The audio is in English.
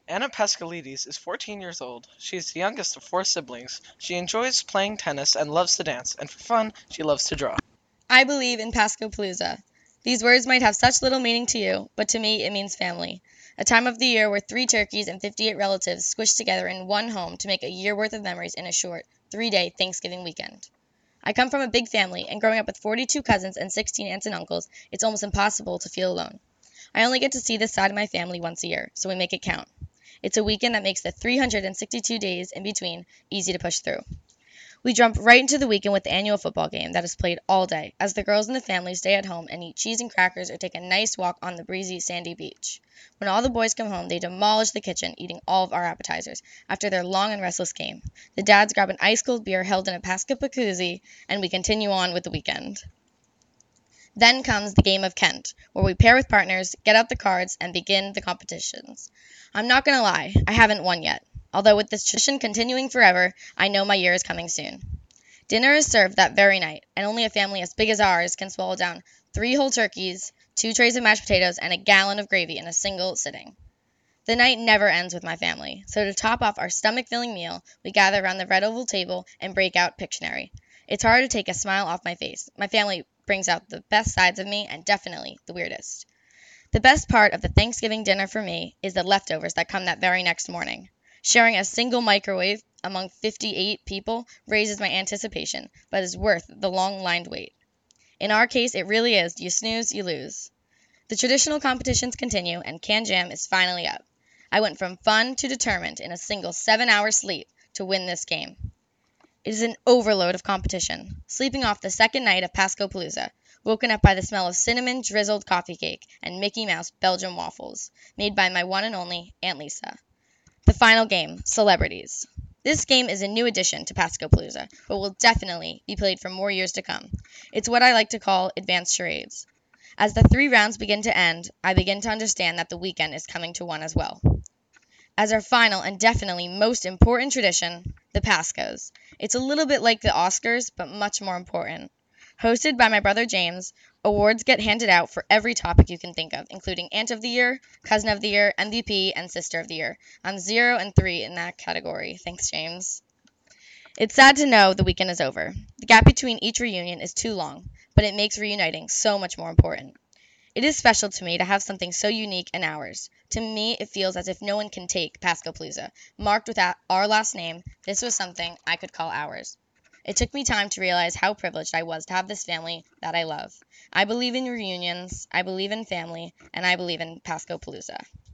Anna Pascalides is 14 years old. She is the youngest of four siblings. She enjoys playing tennis and loves to dance, and for fun, she loves to draw. I believe in Pascopalooza. These words might have such little meaning to you, but to me it means family. A time of the year where 3 turkeys and 58 relatives squish together in one home to make a year worth of memories in a short 3-day Thanksgiving weekend. I come from a big family, and growing up with 42 cousins and 16 aunts and uncles, it's almost impossible to feel alone. I only get to see this side of my family once a year, so we make it count. It's a weekend that makes the 362 days in between easy to push through. We jump right into the weekend with the annual football game that is played all day, as the girls and the family stay at home and eat cheese and crackers or take a nice walk on the breezy, sandy beach. When all the boys come home, they demolish the kitchen, eating all of our appetizers after their long and restless game. The dads grab an ice cold beer held in a Pascapakoozie, and we continue on with the weekend. Then comes the game of Kent, where we pair with partners, get out the cards, and begin the competitions. I'm not going to lie, I haven't won yet. Although with this tradition continuing forever, I know my year is coming soon. Dinner is served that very night, and only a family as big as ours can swallow down 3 whole turkeys, 2 trays of mashed potatoes, and a gallon of gravy in a single sitting. The night never ends with my family, so to top off our stomach-filling meal, we gather around the red oval table and break out Pictionary. It's hard to take a smile off my face. My family brings out the best sides of me and definitely the weirdest. The best part of the Thanksgiving dinner for me is the leftovers that come that very next morning. Sharing a single microwave among 58 people raises my anticipation, but is worth the long-lined wait. In our case, it really is you snooze, you lose. The traditional competitions continue, and Can Jam is finally up. I went from fun to determined in a single 7-hour sleep to win this game. It is an overload of competition. Sleeping off the second night of Pascopalooza, woken up by the smell of cinnamon drizzled coffee cake and Mickey Mouse Belgian waffles, made by my one and only Aunt Lisa. The final game, Celebrities. This game is a new addition to Pascopalooza, but will definitely be played for more years to come. It's what I like to call advanced charades. As the 3 rounds begin to end, I begin to understand that the weekend is coming to one as well. As our final and definitely most important tradition, the Pascos. It's a little bit like the Oscars, but much more important. Hosted by my brother James, awards get handed out for every topic you can think of, including Aunt of the Year, Cousin of the Year, MVP, and Sister of the Year. I'm 0 and 3 in that category. Thanks, James. It's sad to know the weekend is over. The gap between each reunion is too long, but it makes reuniting so much more important. It is special to me to have something so unique and ours. To me, it feels as if no one can take Pascopalooza. Marked with our last name, this was something I could call ours. It took me time to realize how privileged I was to have this family that I love. I believe in reunions, I believe in family, and I believe in Pascopalooza.